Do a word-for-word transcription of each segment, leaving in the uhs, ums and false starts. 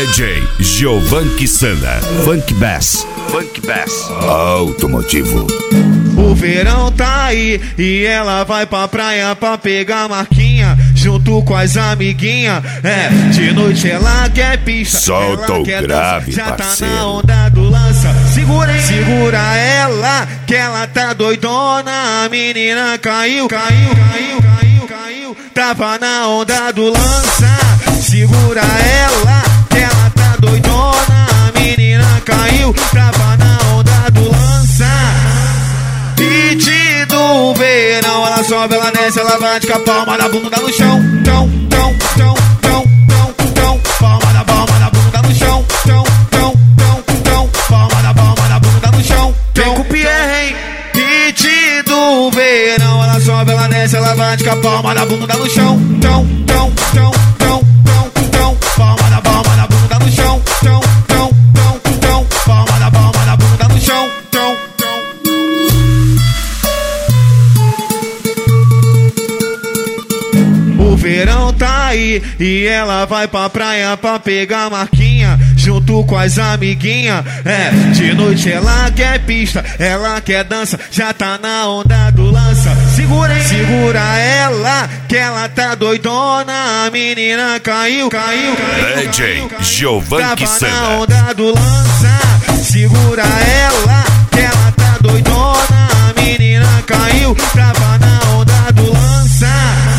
D J Giovan Kisanda, Funk Bass, Funk Bass, automotivo. O verão tá aí e ela vai pra praia pra pegar marquinha junto com as amiguinhas. É, de noite ela quer pista, solta o grave, já parceiro. Tá na onda do lança. Segura, hein? Segura ela, que ela tá doidona. A menina caiu, caiu, caiu, caiu, caiu. Tava na onda do lança. Segura ela, que ela tá doidona. A menina caiu, tava na onda do lança. Beat do verão, ela sobe, ela desce, ela bate com a palma da bunda no chão. Tão, tão, tão, tão, tão, tão. Palma da palma da bunda no chão. Tão, tão, tão, tão. Palma da palma da bunda no chão. Vem com o Pierre, hein? Beat do verão, ela sobe, ela desce, ela bate com a palma da bunda no chão. Tão, tão, tão, tão, tão, tão. Palma da palma da bunda no chão. Tão, tão, tão, tão. Palma da palma da bunda no chão. Tão, tão. O verão tá aí e ela vai pra praia pra pegar marquinha junto com as amiguinhas. É, de noite ela quer pista, ela quer dança, já tá na onda do lança. Segura, hein? Segura ela, que ela tá doidona. A menina caiu, caiu, caiu. D J Giovan Kisanda, tava na onda do lança. Segura ela, que ela tá doidona. A menina caiu, tava na onda do lança.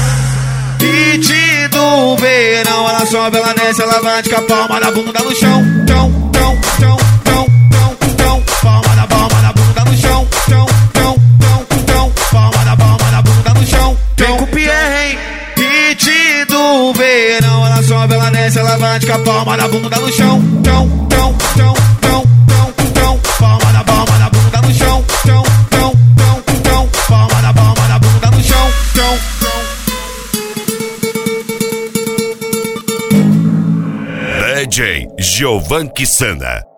Beat do verão, ela sobe, ela desce, ela bate com a palma da bunda no chão. Tão, tão, tão, tão, tão, tão. Palma da palma da bunda no chão. Tão, tão, tão, tão. Palma da palma da bunda no chão. Vem com o Pierre, hein? Beat do verão, ela sobe, ela desce, ela bate com a palma da bunda no chão. Tão, tão, tão, tão, tão, tão. Palma da palma da bunda no chão. Tão, tão, tão, tão. Palma da palma da bunda no chão. Tão, tão. D J Giovan Kisanda.